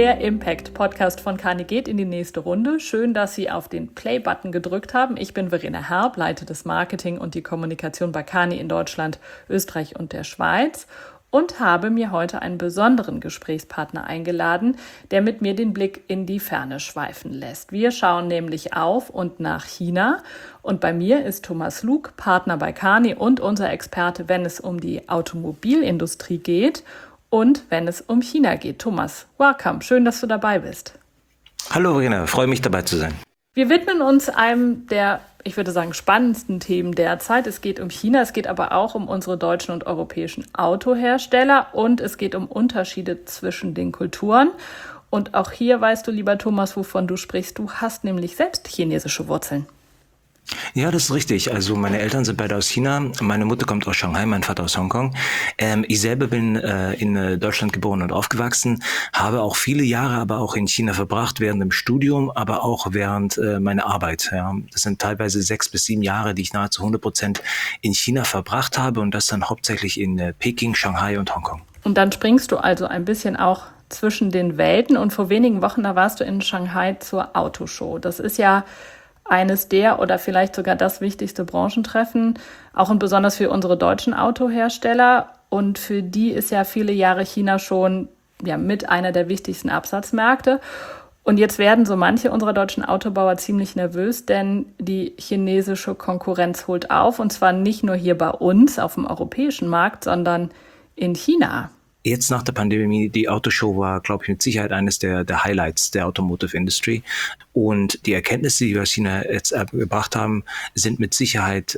Der Impact-Podcast von Kani geht in die nächste Runde. Schön, dass Sie auf den Play-Button gedrückt haben. Ich bin Verena Herb, leite das Marketing und die Kommunikation bei Kani in Deutschland, Österreich und der Schweiz und habe mir heute einen besonderen Gesprächspartner eingeladen, der mit mir den Blick in die Ferne schweifen lässt. Wir schauen nämlich auf und nach China und bei mir ist Thomas Lug, Partner bei Kani und unser Experte, wenn es um die Automobilindustrie geht und wenn es um China geht. Thomas, welcome, schön, dass du dabei bist. Hallo Verena, freue mich dabei zu sein. Wir widmen uns einem der, ich würde sagen, spannendsten Themen derzeit. Es geht um China, es geht aber auch um unsere deutschen und europäischen Autohersteller und es geht um Unterschiede zwischen den Kulturen. Und auch hier weißt du, lieber Thomas, wovon du sprichst. Du hast nämlich selbst chinesische Wurzeln. Ja, das ist richtig. Also meine Eltern sind beide aus China. Meine Mutter kommt aus Shanghai, mein Vater aus Hongkong. Ich selber bin in Deutschland geboren und aufgewachsen, habe auch viele Jahre aber auch in China verbracht, während dem Studium, aber auch während meiner Arbeit. Ja. Das sind teilweise 6 bis 7 Jahre, die ich nahezu 100% in China verbracht habe und das dann hauptsächlich in Peking, Shanghai und Hongkong. Und dann springst du also ein bisschen auch zwischen den Welten und vor wenigen Wochen, da warst du in Shanghai zur Autoshow. Das ist ja eines der oder vielleicht sogar das wichtigste Branchentreffen, auch und besonders für unsere deutschen Autohersteller. Und für die ist ja viele Jahre China schon mit einer der wichtigsten Absatzmärkte. Und jetzt werden so manche unserer deutschen Autobauer ziemlich nervös, denn die chinesische Konkurrenz holt auf. Und zwar nicht nur hier bei uns auf dem europäischen Markt, sondern in China. Jetzt nach der Pandemie, die Autoshow war, glaube ich, mit Sicherheit eines der Highlights der Automotive Industry. Und die Erkenntnisse, die wir aus China jetzt gebracht haben, sind mit Sicherheit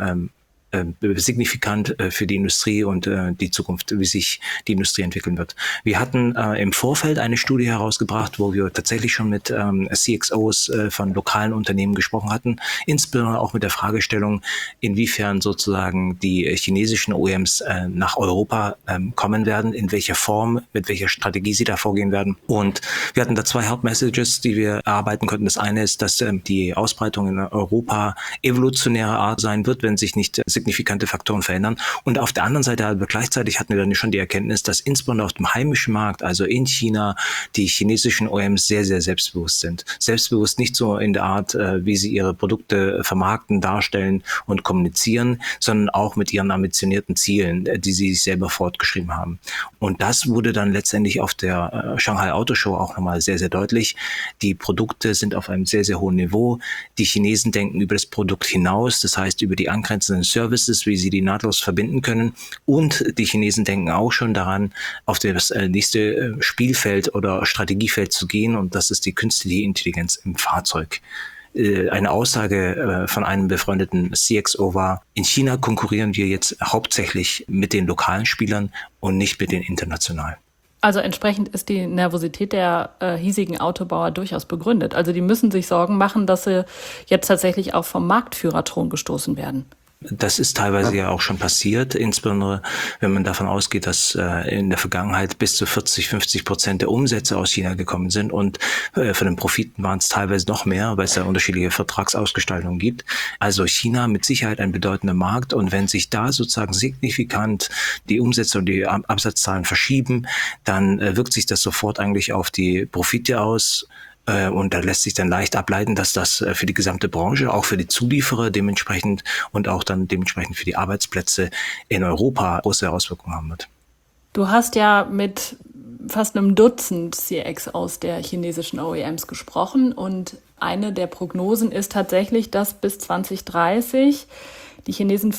signifikant für die Industrie und die Zukunft, wie sich die Industrie entwickeln wird. Wir hatten im Vorfeld eine Studie herausgebracht, wo wir tatsächlich schon mit CXOs von lokalen Unternehmen gesprochen hatten, insbesondere auch mit der Fragestellung, inwiefern sozusagen die chinesischen OEMs nach Europa kommen werden, in welcher Form, mit welcher Strategie sie da vorgehen werden. Und wir hatten da 2 Hauptmessages, die wir erarbeiten konnten. Das eine ist, dass die Ausbreitung in Europa evolutionärer Art sein wird, wenn sich nicht signifikante Faktoren verändern. Und auf der anderen Seite aber gleichzeitig hatten wir dann schon die Erkenntnis, dass insbesondere auf dem heimischen Markt, also in China, die chinesischen OEMs sehr, sehr selbstbewusst sind. Selbstbewusst nicht so in der Art, wie sie ihre Produkte vermarkten, darstellen und kommunizieren, sondern auch mit ihren ambitionierten Zielen, die sie sich selber fortgeschrieben haben. Und das wurde dann letztendlich auf der Shanghai Auto Show auch nochmal sehr, sehr deutlich. Die Produkte sind auf einem sehr, sehr hohen Niveau. Die Chinesen denken über das Produkt hinaus, das heißt über die angrenzenden Services, wie sie die nahtlos verbinden können. Und die Chinesen denken auch schon daran, auf das nächste Spielfeld oder Strategiefeld zu gehen. Und das ist die künstliche Intelligenz im Fahrzeug. Eine Aussage von einem befreundeten CXO war, in China konkurrieren wir jetzt hauptsächlich mit den lokalen Spielern und nicht mit den internationalen. Also entsprechend ist die Nervosität der hiesigen Autobauer durchaus begründet. Also die müssen sich Sorgen machen, dass sie jetzt tatsächlich auch vom Marktführerthron gestoßen werden. Das ist teilweise ja auch schon passiert, insbesondere wenn man davon ausgeht, dass in der Vergangenheit bis zu 40-50% der Umsätze aus China gekommen sind und von den Profiten waren es teilweise noch mehr, weil es da unterschiedliche Vertragsausgestaltungen gibt. Also China mit Sicherheit ein bedeutender Markt und wenn sich da sozusagen signifikant die Umsätze und die Absatzzahlen verschieben, dann wirkt sich das sofort eigentlich auf die Profite aus. Und da lässt sich dann leicht ableiten, dass das für die gesamte Branche, auch für die Zulieferer dementsprechend und auch dann dementsprechend für die Arbeitsplätze in Europa große Auswirkungen haben wird. Du hast ja mit fast einem Dutzend CXOs der chinesischen OEMs gesprochen und eine der Prognosen ist tatsächlich, dass bis 2030 die Chinesen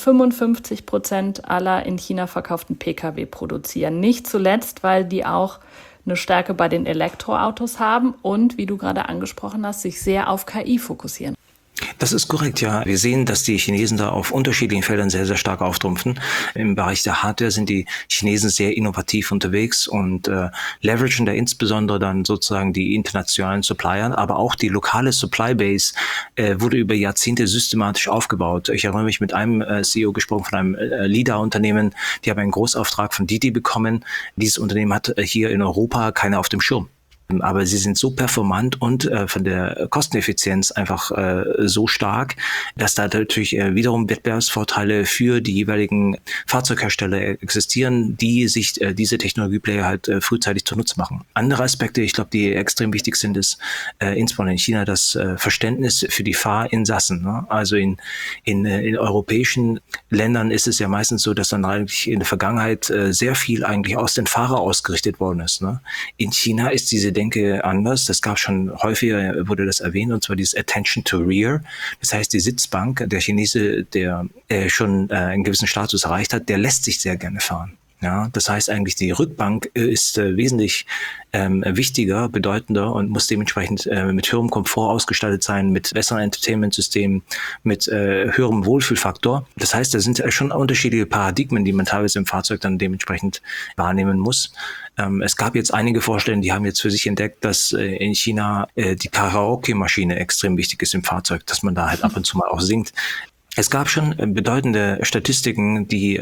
55% aller in China verkauften Pkw produzieren. Nicht zuletzt, weil die auch eine Stärke bei den Elektroautos haben und, wie du gerade angesprochen hast, sich sehr auf KI fokussieren. Das ist korrekt, ja. Wir sehen, dass die Chinesen da auf unterschiedlichen Feldern sehr, sehr stark auftrumpfen. Im Bereich der Hardware sind die Chinesen sehr innovativ unterwegs und leveragen da insbesondere dann sozusagen die internationalen Supplier, aber auch die lokale Supply Base wurde über Jahrzehnte systematisch aufgebaut. Ich erinnere mich mit einem CEO gesprochen von einem LiDAR-Unternehmen, die haben einen Großauftrag von Didi bekommen. Dieses Unternehmen hat hier in Europa keiner auf dem Schirm. Aber sie sind so performant und von der Kosteneffizienz einfach so stark, dass da natürlich wiederum Wettbewerbsvorteile für die jeweiligen Fahrzeughersteller existieren, die sich diese Technologieplayer halt frühzeitig zunutze machen. Andere Aspekte, ich glaube, die extrem wichtig sind, ist insbesondere in China das Verständnis für die Fahrinsassen. Ne? Also in europäischen Ländern ist es ja meistens so, dass dann eigentlich in der Vergangenheit sehr viel eigentlich aus den Fahrer ausgerichtet worden ist. Ne? In China ist diese Denke anders. Das gab schon häufiger, wurde das erwähnt, und zwar dieses Attention to Rear. Das heißt, die Sitzbank, der Chinese, der schon einen gewissen Status erreicht hat, der lässt sich sehr gerne fahren. Ja, das heißt eigentlich, die Rückbank ist wesentlich wichtiger, bedeutender und muss dementsprechend mit höherem Komfort ausgestattet sein, mit besseren Entertainment-Systemen, mit höherem Wohlfühlfaktor. Das heißt, da sind schon unterschiedliche Paradigmen, die man teilweise im Fahrzeug dann dementsprechend wahrnehmen muss. Es gab jetzt einige Vorstellungen, die haben jetzt für sich entdeckt, dass in China die Karaoke-Maschine extrem wichtig ist im Fahrzeug, dass man da halt ab und zu mal auch singt. Es gab schon bedeutende Statistiken, die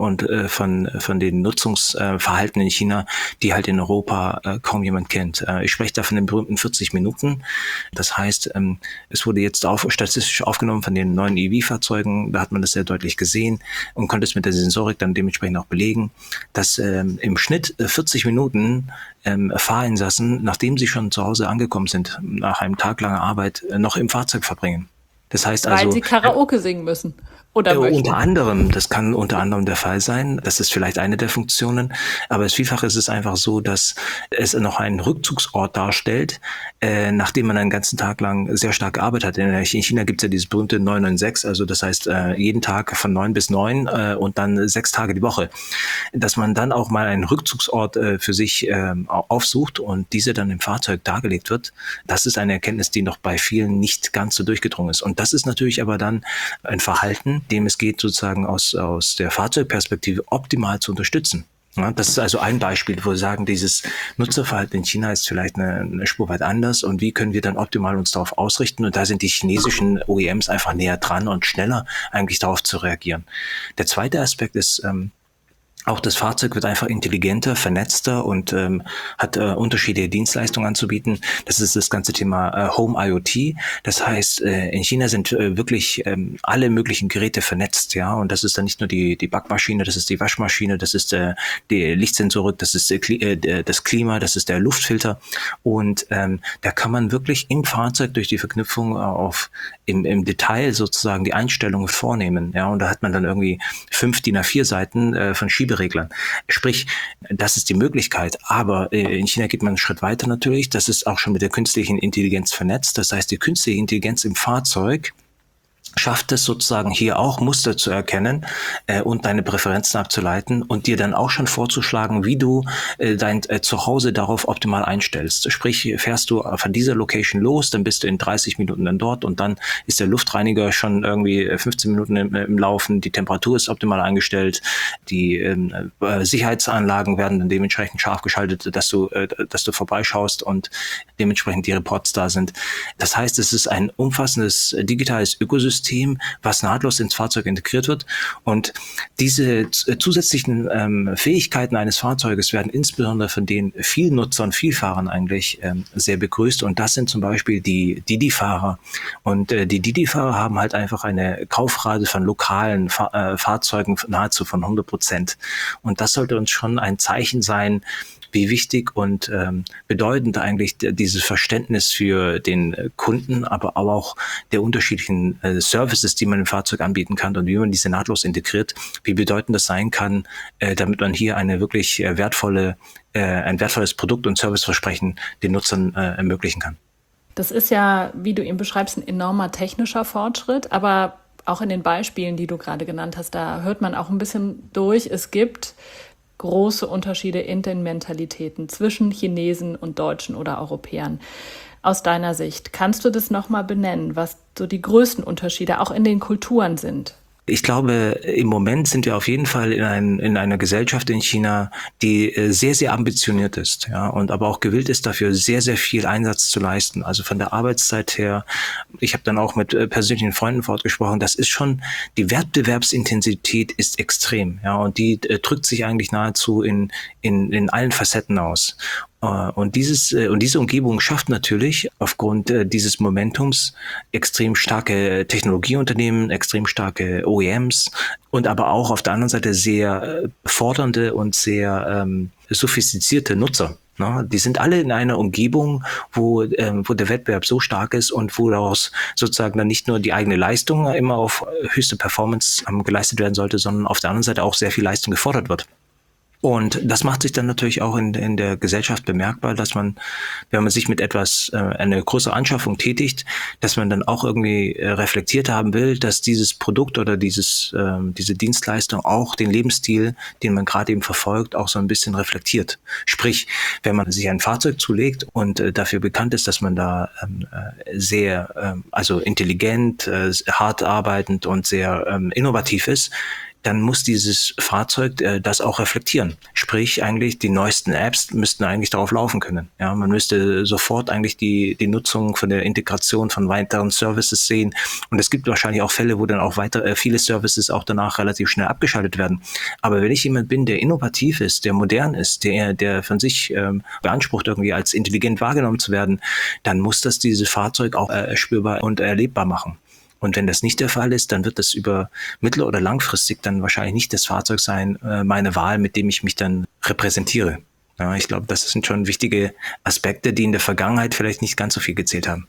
von den Nutzungsverhalten in China, die halt in Europa kaum jemand kennt. Ich spreche da von den berühmten 40 Minuten. Das heißt, es wurde jetzt statistisch aufgenommen von den neuen EV-Fahrzeugen. Da hat man das sehr deutlich gesehen und konnte es mit der Sensorik dann dementsprechend auch belegen, dass im Schnitt 40 Minuten Fahrinsassen, nachdem sie schon zu Hause angekommen sind, nach einem Tag langer Arbeit, noch im Fahrzeug verbringen. Das heißt also, weil sie Karaoke singen müssen. Oder unter anderem, das kann unter anderem der Fall sein. Das ist vielleicht eine der Funktionen. Aber vielfach ist es einfach so, dass es noch einen Rückzugsort darstellt, nachdem man einen ganzen Tag lang sehr stark gearbeitet hat. In China gibt es ja dieses berühmte 996, also das heißt jeden Tag von 9 bis 9 und dann 6 Tage die Woche. Dass man dann auch mal einen Rückzugsort für sich aufsucht und diese dann im Fahrzeug dargelegt wird, das ist eine Erkenntnis, die noch bei vielen nicht ganz so durchgedrungen ist. Und das ist natürlich aber dann ein Verhalten, dem es geht, sozusagen aus der Fahrzeugperspektive optimal zu unterstützen. Ja, das ist also ein Beispiel, wo wir sagen, dieses Nutzerverhalten in China ist vielleicht eine Spur weit anders und wie können wir dann optimal uns darauf ausrichten, und da sind die chinesischen OEMs einfach näher dran und schneller eigentlich darauf zu reagieren. Der zweite Aspekt ist, auch das Fahrzeug wird einfach intelligenter, vernetzter und hat unterschiedliche Dienstleistungen anzubieten. Das ist das ganze Thema Home IoT. Das heißt, in China sind wirklich alle möglichen Geräte vernetzt, ja. Und das ist dann nicht nur die Backmaschine, das ist die Waschmaschine, das ist die Lichtsensorik, das ist das Klima, das ist der Luftfilter. Und da kann man wirklich im Fahrzeug durch die Verknüpfung im Detail sozusagen die Einstellungen vornehmen, ja. Und da hat man dann irgendwie 5 DIN A4 Seiten von Schiebereglern. Sprich, das ist die Möglichkeit, aber in China geht man einen Schritt weiter natürlich. Das ist auch schon mit der künstlichen Intelligenz vernetzt. Das heißt, die künstliche Intelligenz im Fahrzeug schafft es sozusagen hier auch Muster zu erkennen und deine Präferenzen abzuleiten und dir dann auch schon vorzuschlagen, wie du dein Zuhause darauf optimal einstellst. Sprich, fährst du von dieser Location los, dann bist du in 30 Minuten dann dort und dann ist der Luftreiniger schon irgendwie 15 Minuten im Laufen, die Temperatur ist optimal eingestellt, die Sicherheitsanlagen werden dann dementsprechend scharf geschaltet, dass du vorbeischaust und dementsprechend die Reports da sind. Das heißt, es ist ein umfassendes digitales Ökosystem, was nahtlos ins Fahrzeug integriert wird. Und diese zusätzlichen Fähigkeiten eines Fahrzeuges werden insbesondere von den vielen Nutzern, Vielfahrern eigentlich sehr begrüßt. Und das sind zum Beispiel die Didi-Fahrer. Und die Didi-Fahrer haben halt einfach eine Kaufrate von lokalen Fahrzeugen nahezu von 100%. Und das sollte uns schon ein Zeichen sein, wie wichtig und bedeutend eigentlich dieses Verständnis für den Kunden, aber auch der unterschiedlichen Services, die man im Fahrzeug anbieten kann und wie man diese nahtlos integriert, wie bedeutend das sein kann, damit man hier ein wertvolles Produkt- und Serviceversprechen den Nutzern ermöglichen kann. Das ist ja, wie du ihn beschreibst, ein enormer technischer Fortschritt, aber auch in den Beispielen, die du gerade genannt hast, da hört man auch ein bisschen durch, es gibt große Unterschiede in den Mentalitäten zwischen Chinesen und Deutschen oder Europäern. Aus deiner Sicht, kannst du das nochmal benennen, was so die größten Unterschiede auch in den Kulturen sind? Ich glaube, im Moment sind wir auf jeden Fall in einer Gesellschaft in China, die sehr, sehr ambitioniert ist, ja, und aber auch gewillt ist, dafür sehr, sehr viel Einsatz zu leisten. Also von der Arbeitszeit her, ich habe dann auch mit persönlichen Freunden fortgesprochen, das ist schon, die Wettbewerbsintensität ist extrem, ja, und die drückt sich eigentlich nahezu in allen Facetten aus. Und diese Umgebung schafft natürlich aufgrund dieses Momentums extrem starke Technologieunternehmen, extrem starke OEMs und aber auch auf der anderen Seite sehr fordernde und sehr sophistizierte Nutzer. Ne? Die sind alle in einer Umgebung, wo der Wettbewerb so stark ist und wo daraus sozusagen dann nicht nur die eigene Leistung immer auf höchste Performance geleistet werden sollte, sondern auf der anderen Seite auch sehr viel Leistung gefordert wird. Und das macht sich dann natürlich auch in der Gesellschaft bemerkbar, dass man, wenn man sich mit etwas, eine größere Anschaffung tätigt, dass man dann auch irgendwie reflektiert haben will, dass dieses Produkt oder diese Dienstleistung auch den Lebensstil, den man gerade eben verfolgt, auch so ein bisschen reflektiert. Sprich, wenn man sich ein Fahrzeug zulegt und dafür bekannt ist, dass man da sehr, also intelligent, hart arbeitend und sehr innovativ ist, dann muss dieses Fahrzeug das auch reflektieren. Sprich, eigentlich die neuesten Apps müssten eigentlich darauf laufen können. Ja, man müsste sofort eigentlich die Nutzung von der Integration von weiteren Services sehen. Und es gibt wahrscheinlich auch Fälle, wo dann auch viele Services auch danach relativ schnell abgeschaltet werden. Aber wenn ich jemand bin, der innovativ ist, der modern ist, der von sich beansprucht, irgendwie als intelligent wahrgenommen zu werden, dann muss das dieses Fahrzeug auch spürbar und erlebbar machen. Und wenn das nicht der Fall ist, dann wird das über mittel- oder langfristig dann wahrscheinlich nicht das Fahrzeug sein, meine Wahl, mit dem ich mich dann repräsentiere. Ja, ich glaube, das sind schon wichtige Aspekte, die in der Vergangenheit vielleicht nicht ganz so viel gezählt haben.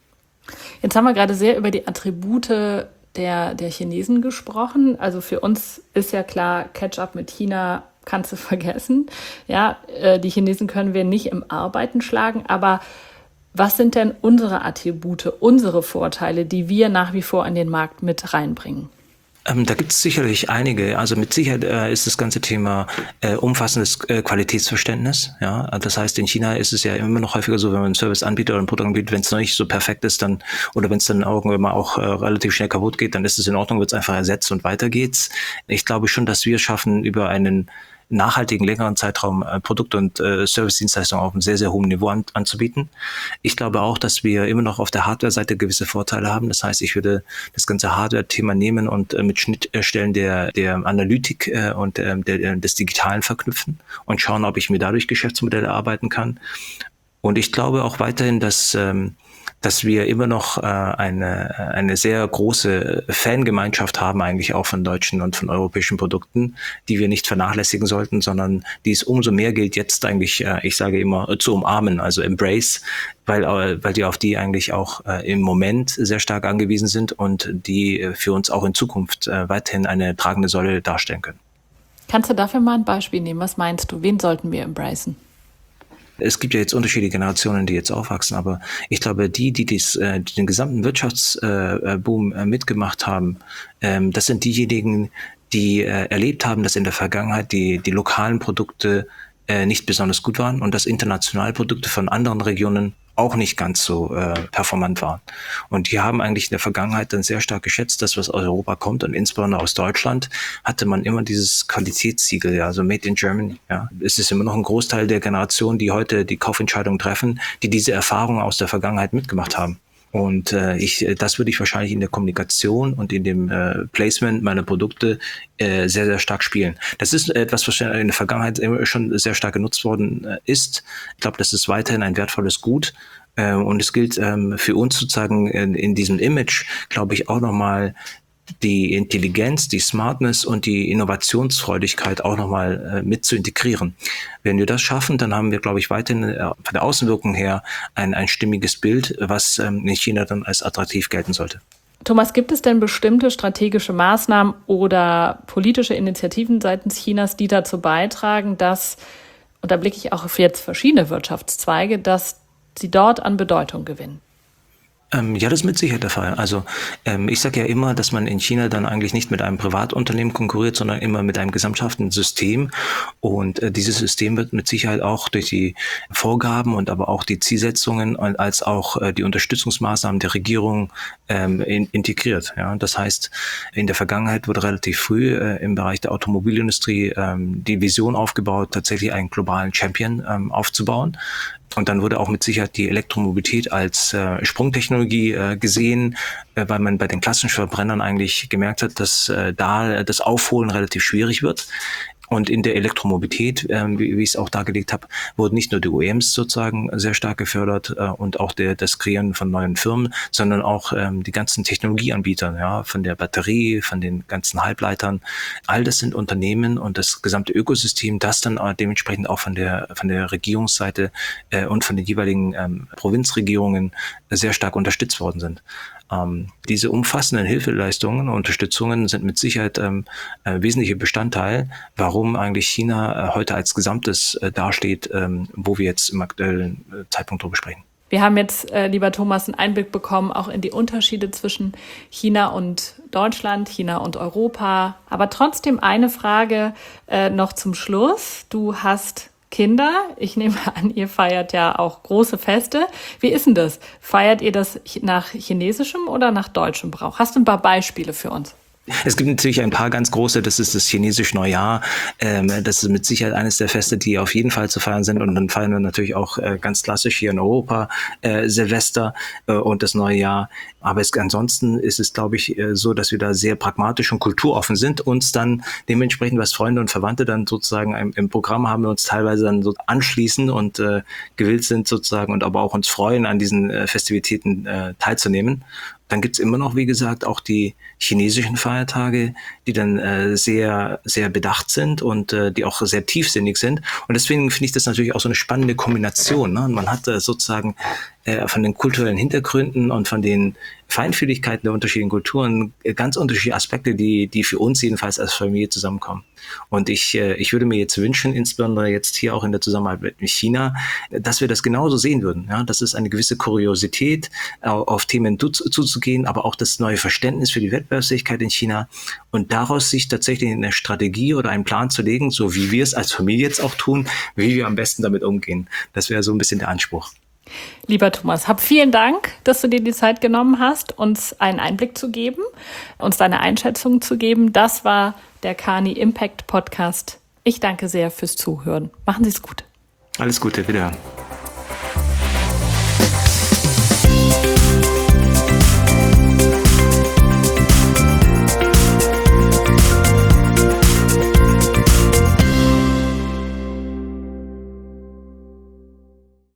Jetzt haben wir gerade sehr über die Attribute der Chinesen gesprochen. Also für uns ist ja klar, Catch-up mit China kannst du vergessen. Ja, die Chinesen können wir nicht im Arbeiten schlagen, aber was sind denn unsere Attribute, unsere Vorteile, die wir nach wie vor in den Markt mit reinbringen? Da gibt es sicherlich einige. Also mit Sicherheit ist das ganze Thema umfassendes Qualitätsverständnis. Ja, das heißt, in China ist es ja immer noch häufiger so, wenn man einen Service anbietet oder ein Produkt anbietet, wenn es noch nicht so perfekt ist, dann oder wenn es dann irgendwann mal auch relativ schnell kaputt geht, dann ist es in Ordnung, wird es einfach ersetzt und weiter geht's. Ich glaube schon, dass wir schaffen, über einen nachhaltigen, längeren Zeitraum Produkte und Service-Dienstleistungen auf einem sehr, sehr hohen Niveau anzubieten. Ich glaube auch, dass wir immer noch auf der Hardware-Seite gewisse Vorteile haben. Das heißt, ich würde das ganze Hardware-Thema nehmen und mit Schnittstellen der Analytik und des Digitalen verknüpfen und schauen, ob ich mir dadurch Geschäftsmodelle erarbeiten kann. Und ich glaube auch weiterhin, dass wir immer noch eine sehr große Fangemeinschaft haben, eigentlich auch von deutschen und von europäischen Produkten, die wir nicht vernachlässigen sollten, sondern die es umso mehr gilt, jetzt eigentlich, ich sage immer, zu umarmen, also embrace, weil die auf die eigentlich auch im Moment sehr stark angewiesen sind und die für uns auch in Zukunft weiterhin eine tragende Säule darstellen können. Kannst du dafür mal ein Beispiel nehmen? Was meinst du? Wen sollten wir embracen? Es gibt ja jetzt unterschiedliche Generationen, die jetzt aufwachsen, aber ich glaube, die den gesamten Wirtschaftsboom mitgemacht haben, das sind diejenigen, die erlebt haben, dass in der Vergangenheit die lokalen Produkte nicht besonders gut waren und dass internationale Produkte von anderen Regionen auch nicht ganz so performant waren. Und die haben eigentlich in der Vergangenheit dann sehr stark geschätzt, dass was aus Europa kommt und insbesondere aus Deutschland hatte man immer dieses Qualitätssiegel, ja, also Made in Germany. Ja. Es ist immer noch ein Großteil der Generation, die heute die Kaufentscheidungen treffen, die diese Erfahrungen aus der Vergangenheit mitgemacht haben. Und das würde ich wahrscheinlich in der Kommunikation und in dem Placement meiner Produkte sehr, sehr stark spielen. Das ist etwas, was in der Vergangenheit schon sehr stark genutzt worden ist. Ich glaube, das ist weiterhin ein wertvolles Gut. Und es gilt für uns sozusagen in diesem Image, glaube ich, auch nochmal die Intelligenz, die Smartness und die Innovationsfreudigkeit auch nochmal mit zu integrieren. Wenn wir das schaffen, dann haben wir, glaube ich, weiterhin von der Außenwirkung her ein stimmiges Bild, was in China dann als attraktiv gelten sollte. Thomas, gibt es denn bestimmte strategische Maßnahmen oder politische Initiativen seitens Chinas, die dazu beitragen, dass, und da blicke ich auch auf jetzt verschiedene Wirtschaftszweige, dass sie dort an Bedeutung gewinnen? Ja, das ist mit Sicherheit der Fall. Also ich sage ja immer, dass man in China dann eigentlich nicht mit einem Privatunternehmen konkurriert, sondern immer mit einem gesamthaften System. Und dieses System wird mit Sicherheit auch durch die Vorgaben und aber auch die Zielsetzungen und als auch die Unterstützungsmaßnahmen der Regierung integriert. Ja, das heißt, in der Vergangenheit wurde relativ früh im Bereich der Automobilindustrie die Vision aufgebaut, tatsächlich einen globalen Champion aufzubauen. Und dann wurde auch mit Sicherheit die Elektromobilität als Sprungtechnologie gesehen, weil man bei den klassischen Verbrennern eigentlich gemerkt hat, dass da das Aufholen relativ schwierig wird. Und in der Elektromobilität, wie ich es auch dargelegt habe, wurden nicht nur die OEMs sozusagen sehr stark gefördert und auch das Kreieren von neuen Firmen, sondern auch die ganzen Technologieanbieter, ja, von der Batterie, von den ganzen Halbleitern. All das sind Unternehmen und das gesamte Ökosystem, das dann dementsprechend auch von der Regierungsseite und von den jeweiligen Provinzregierungen sehr stark unterstützt worden sind. Diese umfassenden Hilfeleistungen und Unterstützungen sind mit Sicherheit wesentlicher Bestandteil, warum eigentlich China heute als Gesamtes dasteht, wo wir jetzt im aktuellen Zeitpunkt drüber sprechen. Wir haben jetzt, lieber Thomas, einen Einblick bekommen, auch in die Unterschiede zwischen China und Deutschland, China und Europa. Aber trotzdem eine Frage noch zum Schluss. Du hast Kinder. Ich nehme an, ihr feiert ja auch große Feste. Wie ist denn das? Feiert ihr das nach chinesischem oder nach deutschem Brauch? Hast du ein paar Beispiele für uns? Es gibt natürlich ein paar ganz große, das ist das chinesische Neujahr. Das ist mit Sicherheit eines der Feste, die auf jeden Fall zu feiern sind. Und dann feiern wir natürlich auch ganz klassisch hier in Europa Silvester und das neue Jahr. Aber ansonsten ist es, glaube ich, so, dass wir da sehr pragmatisch und kulturoffen sind. Uns dann dementsprechend, was Freunde und Verwandte dann sozusagen im Programm haben, wir uns teilweise dann so anschließen und gewillt sind sozusagen und aber auch uns freuen, an diesen Festivitäten teilzunehmen. Dann gibt's immer noch, wie gesagt, auch die chinesischen Feiertage, die dann sehr, sehr bedacht sind und die auch sehr tiefsinnig sind. Und deswegen finde ich das natürlich auch so eine spannende Kombination. Ne? Man hat sozusagen von den kulturellen Hintergründen und von den Feinfühligkeiten der unterschiedlichen Kulturen ganz unterschiedliche Aspekte, die für uns jedenfalls als Familie zusammenkommen. Und ich würde mir jetzt wünschen, insbesondere jetzt hier auch in der Zusammenarbeit mit China, dass wir das genauso sehen würden. Ja, das ist eine gewisse Kuriosität, auf Themen zuzugehen, aber auch das neue Verständnis für die Wettbewerbsfähigkeit in China und daraus sich tatsächlich eine Strategie oder einen Plan zu legen, so wie wir es als Familie jetzt auch tun, wie wir am besten damit umgehen. Das wäre so ein bisschen der Anspruch. Lieber Thomas, vielen Dank, dass du dir die Zeit genommen hast, uns einen Einblick zu geben, uns deine Einschätzung zu geben. Das war der Kani Impact Podcast. Ich danke sehr fürs Zuhören. Machen Sie es gut. Alles Gute, wiederhören.